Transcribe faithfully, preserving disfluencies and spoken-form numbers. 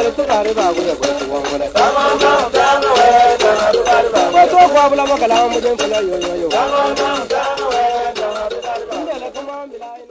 Guru tu kare ba guru guru tu wang guru. Ko to ko abla makala mujhe fala yo yo yo. Inde la kuma milai.